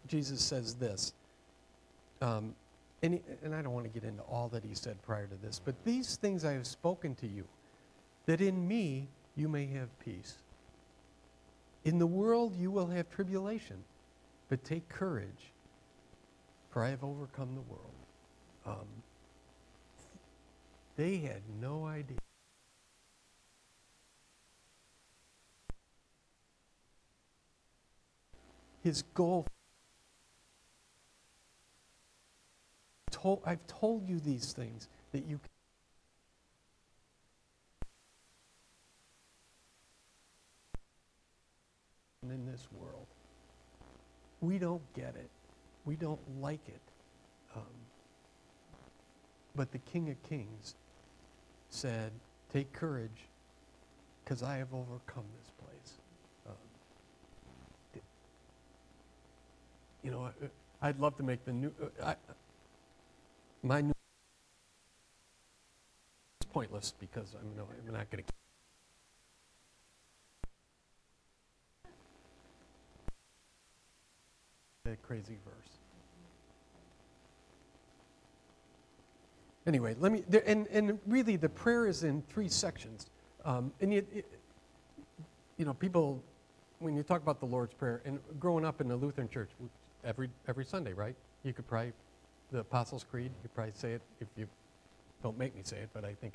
Jesus says this, and I don't want to get into all that he said prior to this, but these things I have spoken to you, that in me you may have peace. In the world you will have tribulation, but take courage, for I have overcome the world. They had no idea. His goal, I've told you these things that you can in this world. We don't get it. We don't like it. But the King of Kings said, take courage, because I have overcome this place. I'd love to make the new... my new... It's pointless, because I'm not going to... That crazy verse. Anyway, and really the prayer is in 3 sections. People, when you talk about the Lord's Prayer, and growing up in the Lutheran church, every Sunday, right? You could pray the Apostles' Creed. You could probably say it if you don't make me say it, but I think.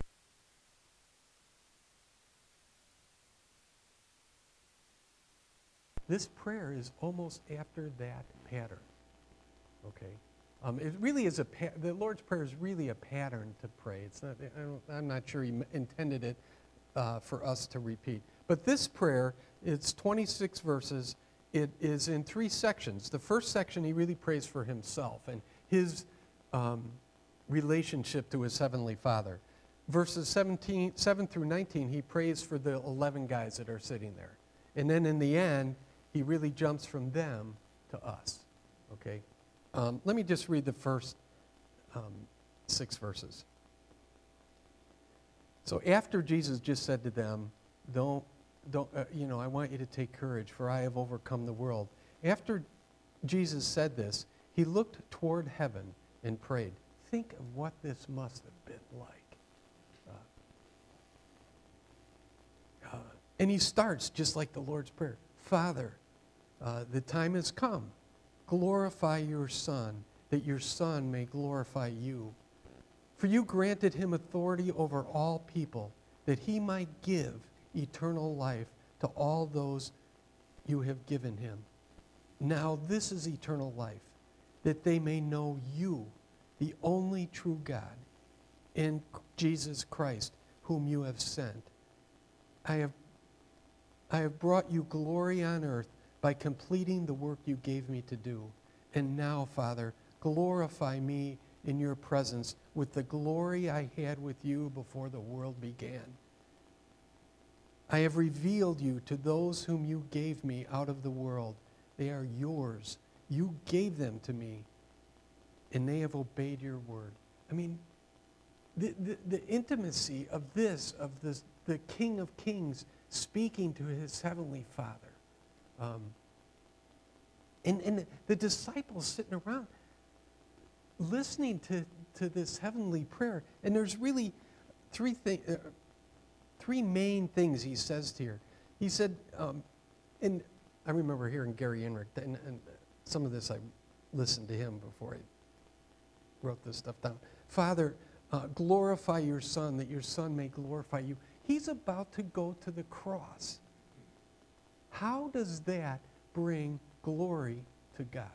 This prayer is almost after that pattern, okay? It really is the Lord's Prayer is really a pattern to pray. It's not. I'm not sure he intended it for us to repeat. But this prayer, it's 26 verses. It is in 3 sections. The first section, he really prays for himself and his relationship to his heavenly Father. Verses 7 through 19, he prays for the 11 guys that are sitting there. And then in the end, he really jumps from them to us, okay? Let me just read the first 6 verses. So after Jesus just said to them, I want you to take courage, for I have overcome the world. After Jesus said this, he looked toward heaven and prayed. Think of what this must have been like. And he starts just like the Lord's Prayer. Father, the time has come. Glorify your Son, that your Son may glorify you. For you granted him authority over all people, that he might give eternal life to all those you have given him. Now this is eternal life, that they may know you, the only true God, and Jesus Christ, whom you have sent. I have brought you glory on earth by completing the work you gave me to do. And now, Father, glorify me in your presence with the glory I had with you before the world began. I have revealed you to those whom you gave me out of the world. They are yours. You gave them to me, and they have obeyed your word. I mean, the intimacy of the King of Kings speaking to his heavenly Father. And the disciples sitting around listening to this heavenly prayer. And there's really three main things he says here. He said, and I remember hearing Gary Enright, and some of this I listened to him before I wrote this stuff down. Father, glorify your Son, that your Son may glorify you. He's about to go to the cross. How does that bring glory to God?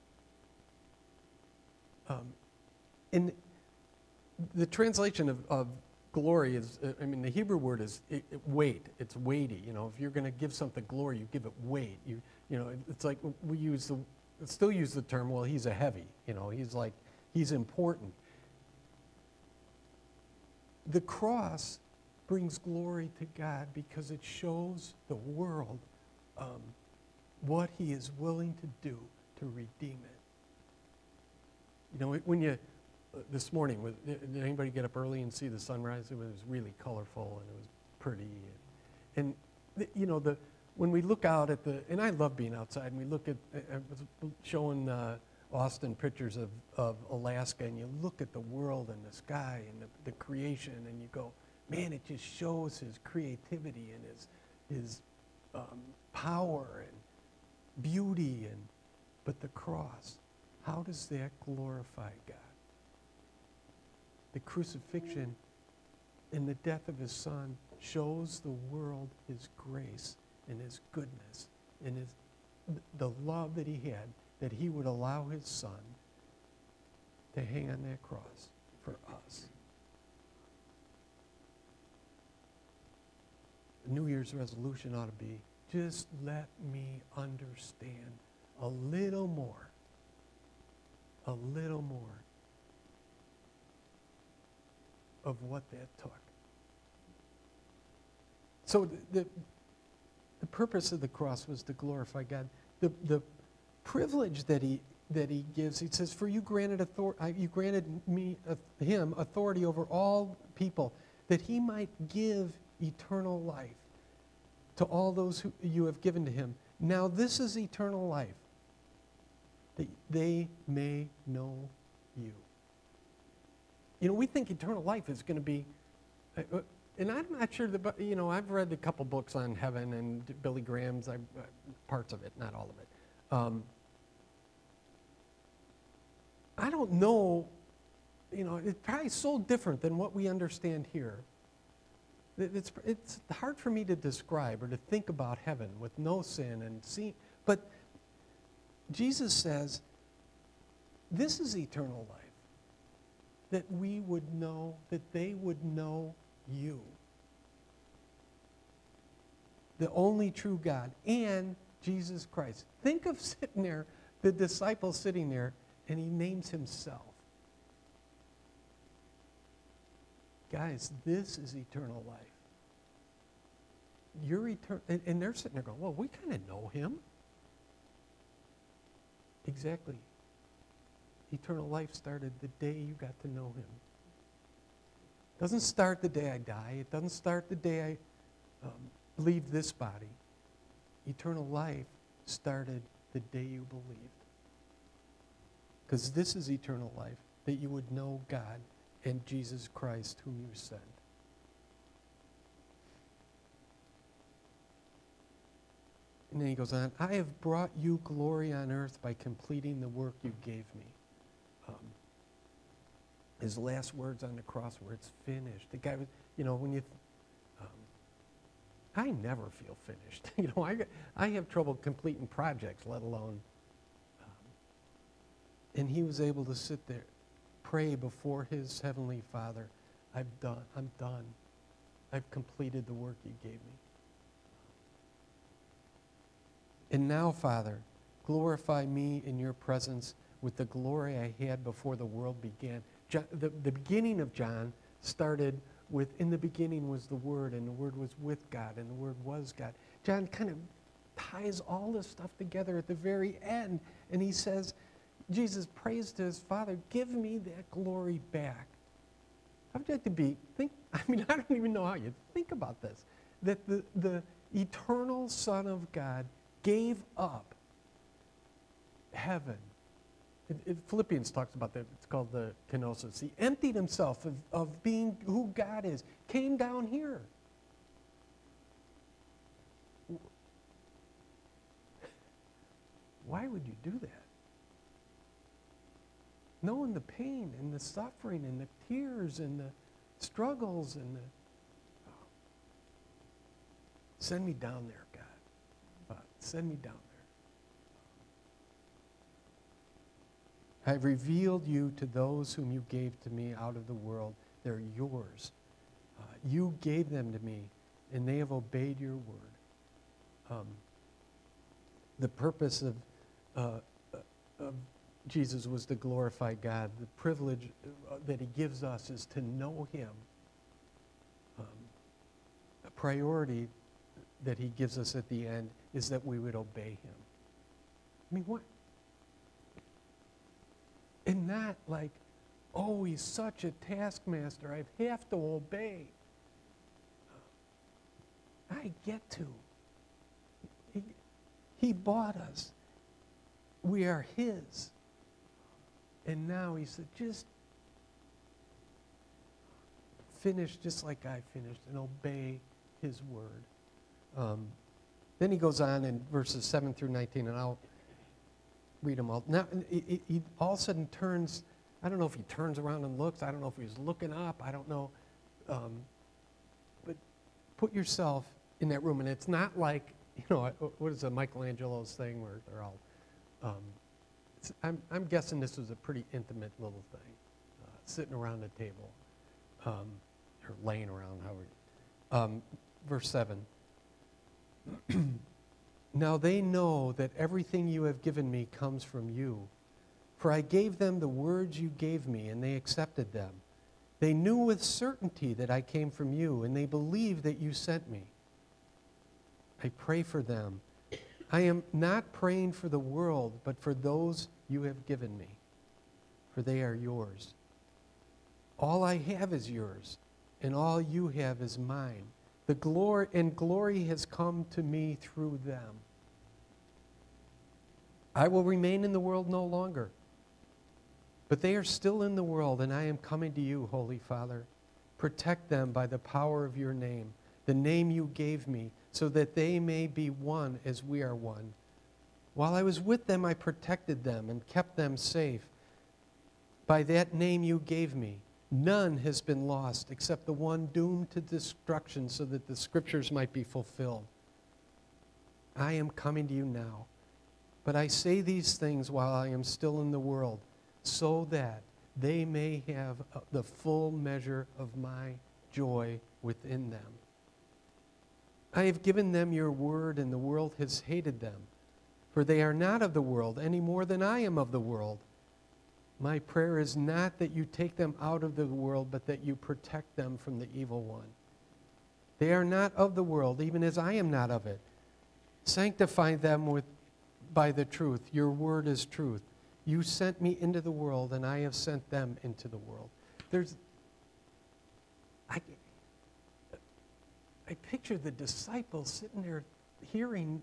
And the translation of glory is, the Hebrew word is weight. It's weighty. If you're going to give something glory, you give it weight. It's like we still use the term, well, he's a heavy. He's important. The cross brings glory to God because it shows the world what he is willing to do to redeem it. When you, this morning, did anybody get up early and see the sunrise? It was really colorful and it was pretty. And when we look out at and I love being outside, and we look at, I was showing Austin pictures of Alaska, and you look at the world and the sky and the creation, and you go, man, it just shows his creativity and his power and beauty, but the cross, how does that glorify God? The crucifixion and the death of his son shows the world his grace and his goodness and the love that he had, that he would allow his son to hang on that cross for us. The New Year's resolution ought to be, just let me understand a little more of what that took. So the purpose of the cross was to glorify God. The privilege that he gives, he says, "For you granted him authority over all people, that he might give eternal life to all those who you have given to him. Now this is eternal life, that they may know you." You know, we think eternal life is going to be, and I'm not sure that, you know, I've read a couple books on heaven and Billy Graham's, parts of it, not all of it. I don't know, you know, it's probably so different than what we understand here. It's hard for me to describe or to think about heaven with no sin and see, but Jesus says, this is eternal life, that we would know, that they would know you, the only true God, and Jesus Christ. Think of sitting there, the disciple sitting there, and he names himself. Guys, this is eternal life. You're eternal, and they're sitting there going, well, we kind of know him. Exactly. Eternal life started the day you got to know him. It doesn't start the day I die. It doesn't start the day I leave this body. Eternal life started the day you believed. Because this is eternal life, that you would know God and Jesus Christ whom you sent. And then he goes on, I have brought you glory on earth by completing the work you gave me. His last words on the cross were, it's finished. The guy was, you know, when you, I never feel finished. You know, I have trouble completing projects, let alone, and he was able to sit there, pray before his heavenly Father, I'm done. I've completed the work you gave me. And now, Father, glorify me in your presence with the glory I had before the world began. The beginning of John started with, in the beginning was the Word, and the Word was with God, and the Word was God. John kind of ties all this stuff together at the very end, and he says, Jesus prays to his Father, give me that glory back. I'd like to I don't even know how you think about this, that the eternal Son of God gave up heaven. Philippians talks about that. It's called the kenosis. He emptied himself of being who God is, came down here. Why would you do that? Knowing the pain and the suffering and the tears and the struggles and send me down there, God. Send me down there. I've revealed you to those whom you gave to me out of the world. They're yours. You gave them to me, and they have obeyed your word. The purpose of Jesus was to glorify God. The privilege that he gives us is to know him. A priority that he gives us at the end is that we would obey him. I mean, what? And not like, oh, he's such a taskmaster, I have to obey. I get to. He bought us. We are his. And now he said, just finish just like I finished and obey his word. Then he goes on in verses 7 through 19, and I'll read them all. Now, he all of a sudden turns, I don't know if he turns around and looks. I don't know if he's looking up. I don't know. But put yourself in that room. And it's not like, what is Michelangelo's thing where they're all, I'm guessing this was a pretty intimate little thing, sitting around the table, or laying around, however. Verse 7. Now they know that everything you have given me comes from you. For I gave them the words you gave me, and they accepted them. They knew with certainty that I came from you, and they believed that you sent me. I pray for them. I am not praying for the world, but for those you have given me, for they are yours. All I have is yours, and all you have is mine. The glory has come to me through them. I will remain in the world no longer, but they are still in the world, and I am coming to you, Holy Father. Protect them by the power of your name, the name you gave me, so that they may be one as we are one. While I was with them, I protected them and kept them safe. By that name you gave me, none has been lost except the one doomed to destruction, so that the scriptures might be fulfilled. I am coming to you now, but I say these things while I am still in the world, so that they may have the full measure of my joy within them. I have given them your word, and the world has hated them, for they are not of the world any more than I am of the world. My prayer is not that you take them out of the world, but that you protect them from the evil one. They are not of the world, even as I am not of it. Sanctify them by the truth. Your word is truth. You sent me into the world, and I have sent them into the world. I picture the disciples sitting there hearing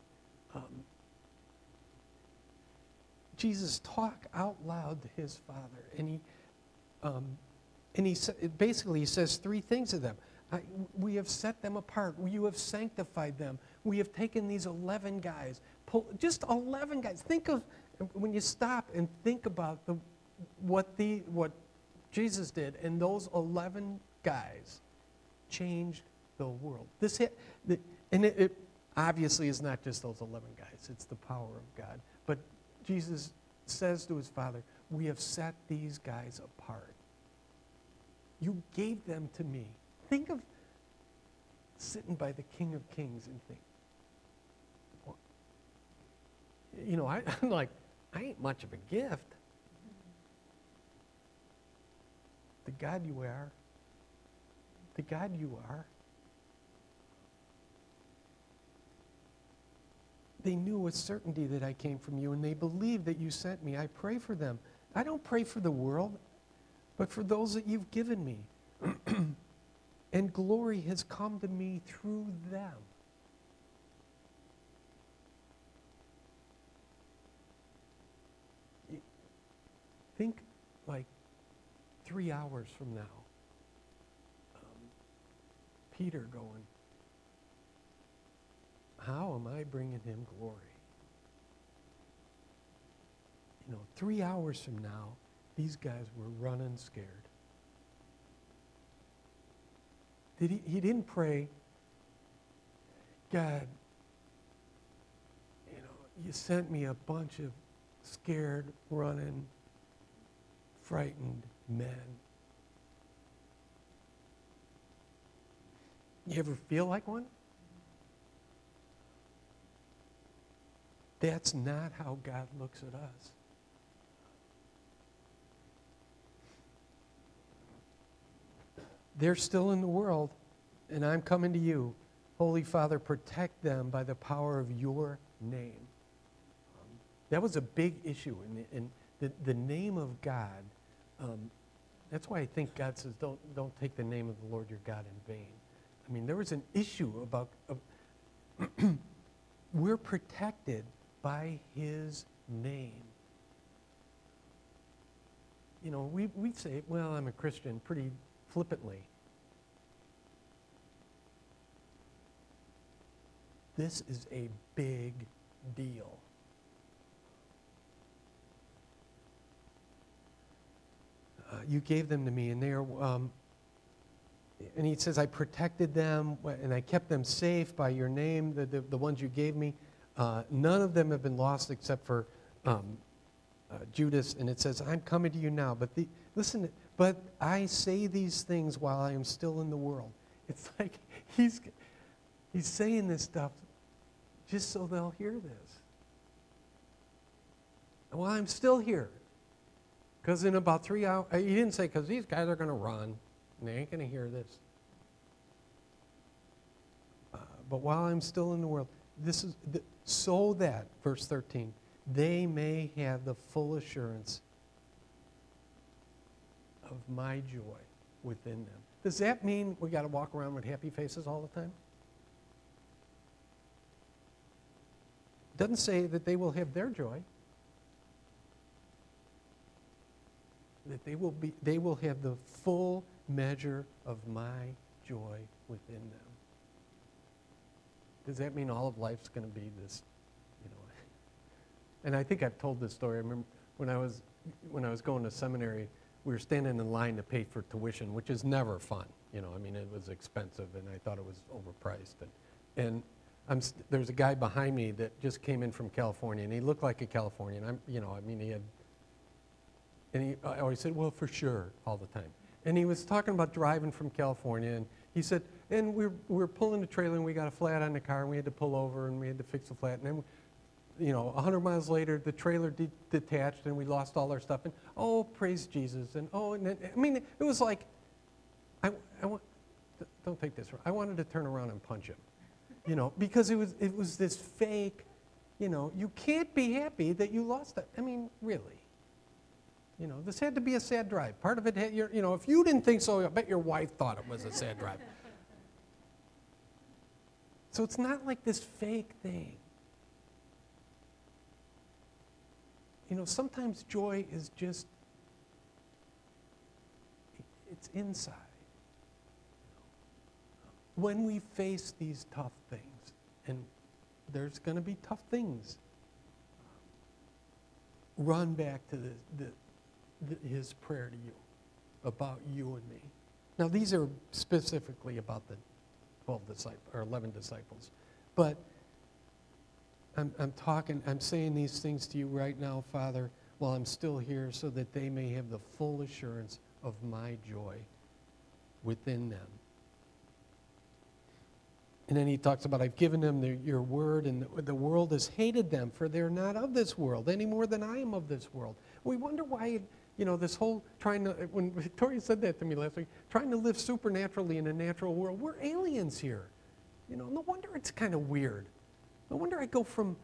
Jesus talk out loud to his Father, and he basically he says three things to them. We have set them apart. You have sanctified them. We have taken these 11 guys, just 11 guys. Think of when you stop and think about what Jesus did, and those 11 guys changed the world. It obviously is not just those 11 guys. It's the power of God. But Jesus says to his Father, we have set these guys apart. You gave them to me. Think of sitting by the King of Kings and think, I'm like, I ain't much of a gift. The God you are, they knew with certainty that I came from you, and they believed that you sent me. I pray for them. I don't pray for the world, but for those that you've given me. And glory has come to me through them. Think like 3 hours from now, Peter going, how am I bringing him glory? 3 hours from now, these guys were running scared. He didn't pray, God, you sent me a bunch of scared, running, frightened men. You ever feel like one? That's not how God looks at us. They're still in the world, and I'm coming to you. Holy Father, protect them by the power of your name. That was a big issue, and the name of God. That's why I think God says, don't take the name of the Lord your God in vain. I mean, there was an issue about we're protected by his name. You know, we say, well, I'm a Christian, pretty flippantly. This is a big deal. You gave them to me, and they are, and he says, I protected them, and I kept them safe by your name, the ones you gave me. None of them have been lost except for Judas, and it says, I'm coming to you now. But listen, but I say these things while I am still in the world. It's like he's saying this stuff just so they'll hear this. While I'm still here. Because in about 3 hours, he didn't say, because these guys are going to run, and they ain't going to hear this. But while I'm still in the world, this is so that, verse 13, they may have the full assurance of my joy within them. Does that mean we got to walk around with happy faces all the time? It doesn't say that they will have their joy. That they will have the full measure of my joy within them. Does that mean all of life's going to be this, you know? And I think I've told this story. I remember when I was going to seminary, we were standing in line to pay for tuition, which is never fun. You know, I mean, it was expensive, and I thought it was overpriced. And there's a guy behind me that just came in from California, and he looked like a Californian. I always said, well, for sure, all the time. And he was talking about driving from California, and he said, and we were pulling the trailer, and we got a flat on the car, and we had to pull over, and we had to fix the flat. And then, 100 miles later, the trailer detached, and we lost all our stuff. And, oh, praise Jesus. And, it was like, don't take this wrong. I wanted to turn around and punch him, because it was this fake, you can't be happy that you lost that. I mean, really. This had to be a sad drive. Part of it, if you didn't think so, I bet your wife thought it was a sad drive. So it's not like this fake thing. Sometimes joy is just, it's inside. When we face these tough things, and there's going to be tough things, run back to his prayer to you, about you and me. Now, these are specifically about the 12 disciples, or 11 disciples. But I'm saying these things to you right now, Father, while I'm still here, so that they may have the full assurance of my joy within them. And then he talks about, I've given them your word, and the world has hated them, for they're not of this world any more than I am of this world. We wonder why, this whole when Victoria said that to me last week, trying to live supernaturally in a natural world. We're aliens here. No wonder it's kind of weird. No wonder I go from,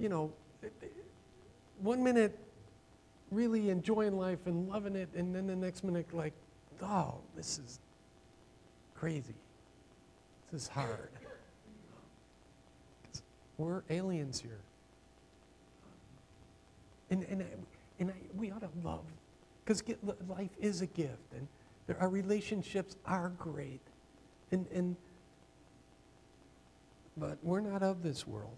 1 minute really enjoying life and loving it, and then the next minute like, oh, this is crazy. This is hard. We're aliens here. And we ought to love, because life is a gift, and our relationships are great. But we're not of this world.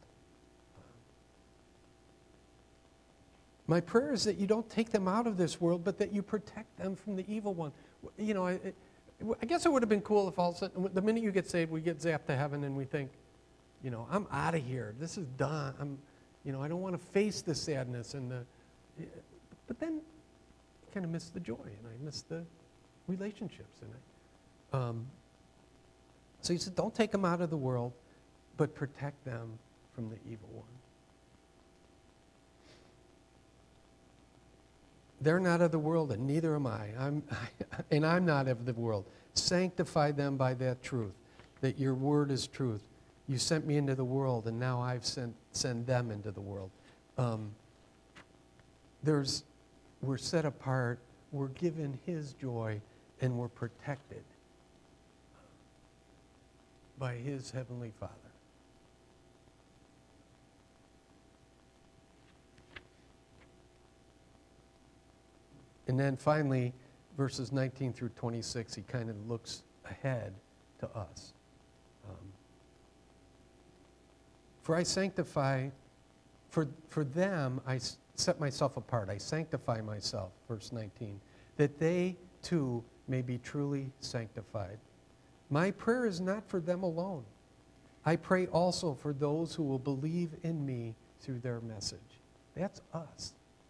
My prayer is that you don't take them out of this world, but that you protect them from the evil one. I guess it would have been cool if all of a sudden, the minute you get saved, we get zapped to heaven and we think, I'm out of here. This is done. I don't want to face the sadness but then I kind of miss the joy, and I miss the relationships in it. So he said, don't take them out of the world, but protect them from the evil one. They're not of the world, and neither am I. I'm not of the world. Sanctify them by that truth, that your word is truth. You sent me into the world, and now I've send them into the world. We're set apart, we're given his joy, and we're protected by his heavenly Father. And then finally, verses 19 through 26, he kind of looks ahead to us. For I sanctify, for them I set myself apart. I sanctify myself, verse 19, that they too may be truly sanctified. My prayer is not for them alone. I pray also for those who will believe in me through their message. That's us.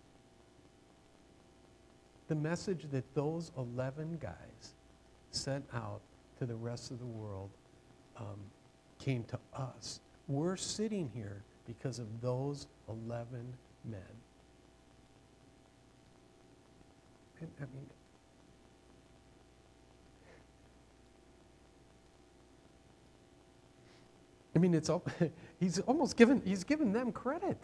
The message that those 11 guys sent out to the rest of the world came to us. We're sitting here because of those 11 men. And, it's he's given them credit.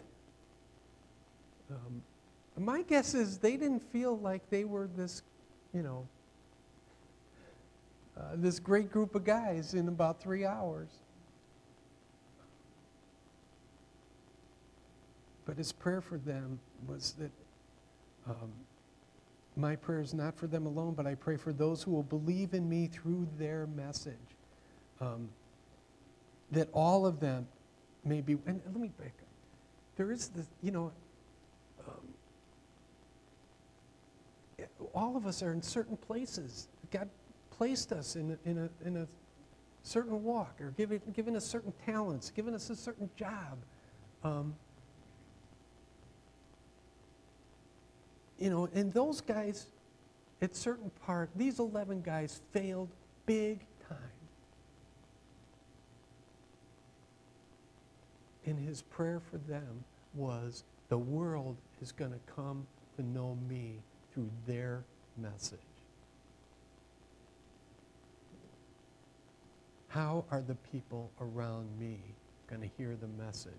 My guess is they didn't feel like they were this, this great group of guys in about 3 hours. But his prayer for them was that my prayer is not for them alone, but I pray for those who will believe in me through their message. That all of them may be, and let me back up. There is this, all of us are in certain places. God placed us in a certain walk, or given us certain talents, given us a certain job. And those guys, at certain part, these 11 guys failed big time. And his prayer for them was, the world is going to come to know me through their message. How are the people around me going to hear the message?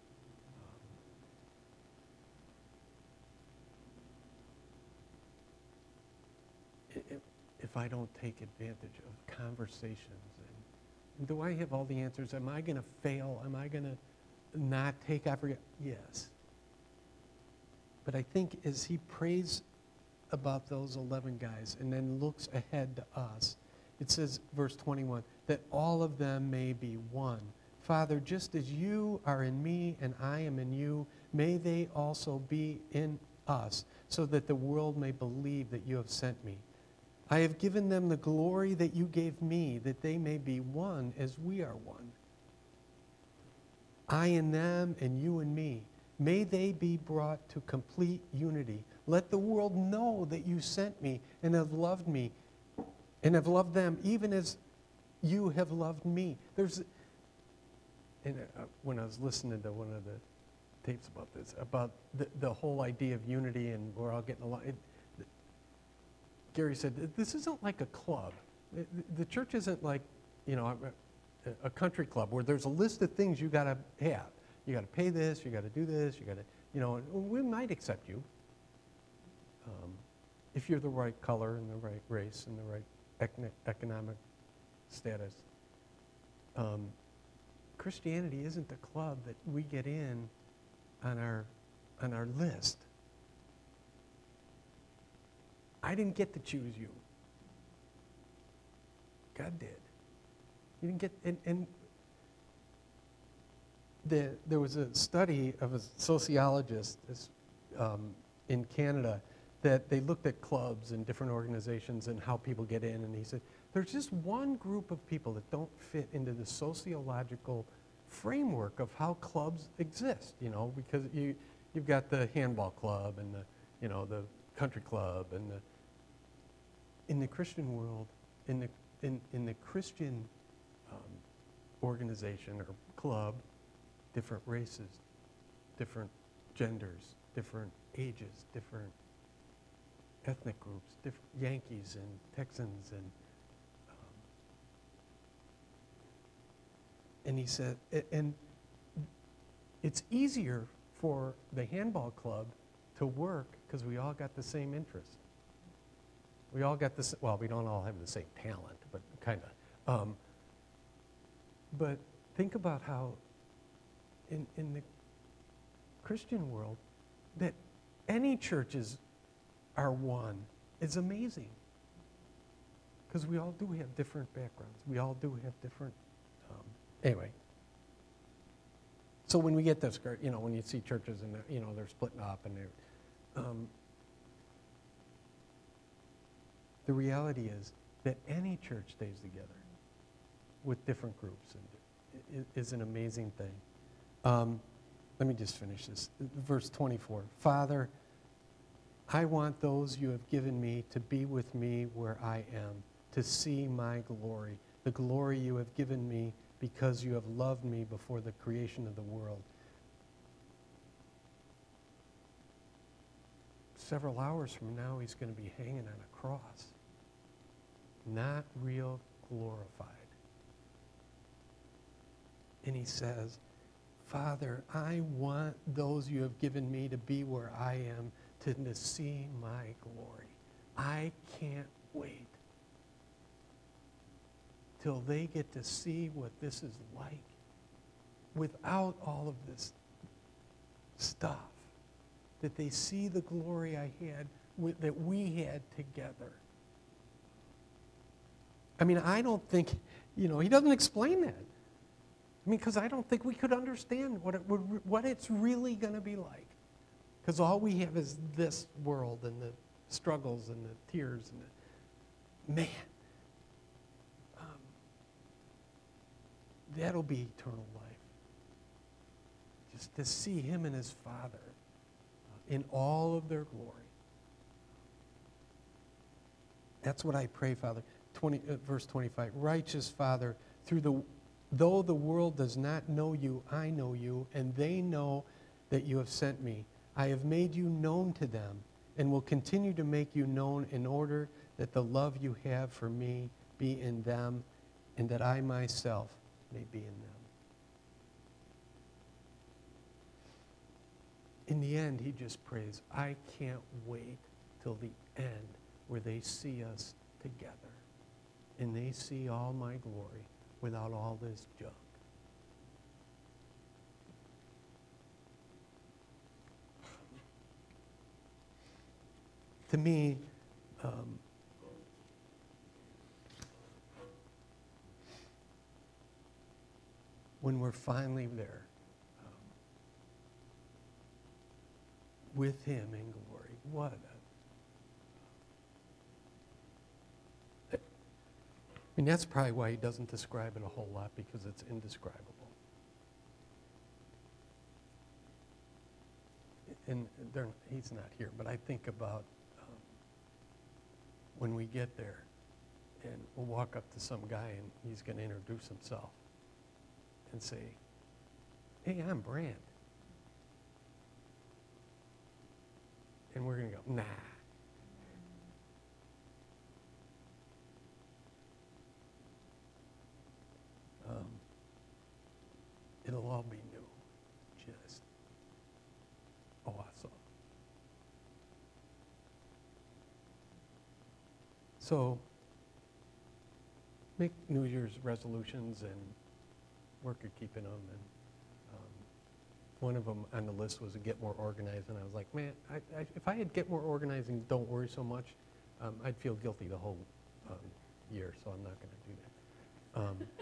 If I don't take advantage of conversations, and do I have all the answers? Am I going to fail? Am I going to not take effort? Yes. But I think as he prays about those 11 guys and then looks ahead to us, it says, verse 21, that all of them may be one. Father, just as you are in me and I am in you, may they also be in us, so that the world may believe that you have sent me. I have given them the glory that you gave me, that they may be one as we are one. I in them and you in me. May they be brought to complete unity. Let the world know that you sent me and have loved them even as you have loved me. When I was listening to one of the tapes about this, about the whole idea of unity and we're all getting along, Gary said, this isn't like a club. The church isn't like, a country club where there's a list of things you got to have. You got to pay this, you got to do this, you got to, we might accept you if you're the right color and the right race and the right economic status. Christianity isn't the club that we get in on our list. I didn't get to choose you. God did. You didn't get, there was a study of a sociologist in Canada that they looked at clubs and different organizations and how people get in, and he said, there's just one group of people that don't fit into the sociological framework of how clubs exist, because you've got the handball club and the country club and in the Christian world, in the Christian organization or club, different races, different genders, different ages, different ethnic groups, different Yankees and Texans and he said, and it's easier for the handball club to work because we all got the same interest. We all got this, well, we don't all have the same talent, but kind of. But think about how in the Christian world that any church is are one is amazing. Because we all do have different backgrounds. We all do have different, anyway. So when we get this, when you see churches and they're splitting up and they're, the reality is that any church stays together with different groups and is an amazing thing. Let me just finish this. Verse 24. Father, I want those you have given me to be with me where I am, to see my glory, the glory you have given me because you have loved me before the creation of the world. Several hours from now, he's going to be hanging on a cross. Not real glorified. And he says, Father, I want those you have given me to be where I am, to see my glory. I can't wait till they get to see what this is like without all of this stuff, that they see the glory I had, that we had together. I mean, I don't think, he doesn't explain that. I mean, because I don't think we could understand what it's really going to be like. Because all we have is this world and the struggles and the tears and the, man, that'll be eternal life. Just to see him and his Father in all of their glory. That's what I pray, Father. Verse 25, righteous Father, though the world does not know you, I know you, and they know that you have sent me. I have made you known to them and will continue to make you known in order that the love you have for me be in them and that I myself may be in them. In the end, he just prays, I can't wait till the end where they see us together and they see all my glory without all this junk. To me, when we're finally there with him in glory, what I mean, that's probably why he doesn't describe it a whole lot, because it's indescribable. And he's not here, but I think about when we get there and we'll walk up to some guy and he's going to introduce himself and say, hey, I'm Brant. And we're going to go, nah. It'll all be new. Just awesome. So, make New Year's resolutions and work at keeping them. And one of them on the list was to get more organized. And I was like, man, if I had get more organized and don't worry so much, I'd feel guilty the whole year. So I'm not going to do that.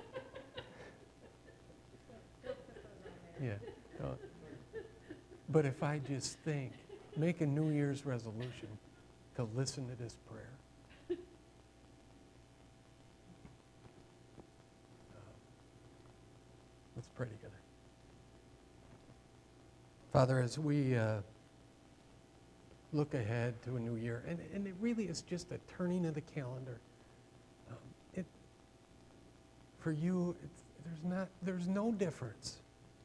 Yeah. But if I just think, make a New Year's resolution to listen to this prayer. Let's pray together. Father, as we look ahead to a new year, and it really is just a turning of the calendar. For you, there's no difference.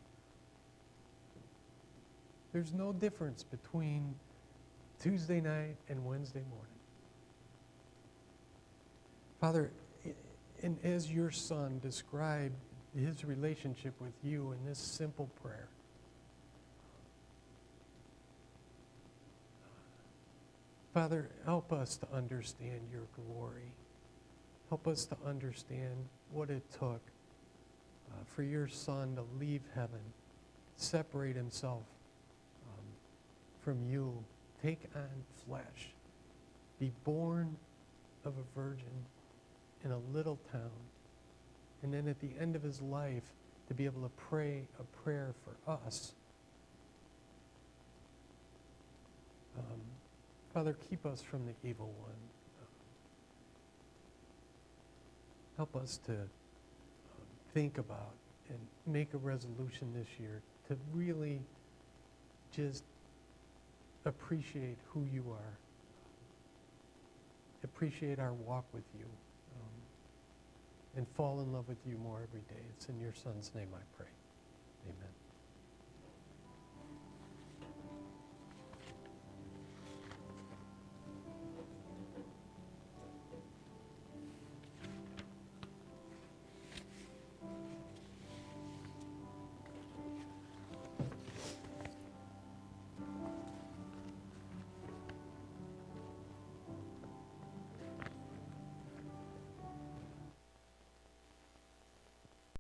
There's no difference between Tuesday night and Wednesday morning. Father, and as your Son described his relationship with you in this simple prayer, Father, help us to understand your glory. Help us to understand what it took for your Son to leave heaven, separate himself from you, take on flesh, be born of a virgin in a little town, and then at the end of his life to be able to pray a prayer for us. Father, keep us from the evil one. Help us to think about and make a resolution this year to really just appreciate who you are, appreciate our walk with you, and fall in love with you more every day. It's in your Son's name I pray. Amen.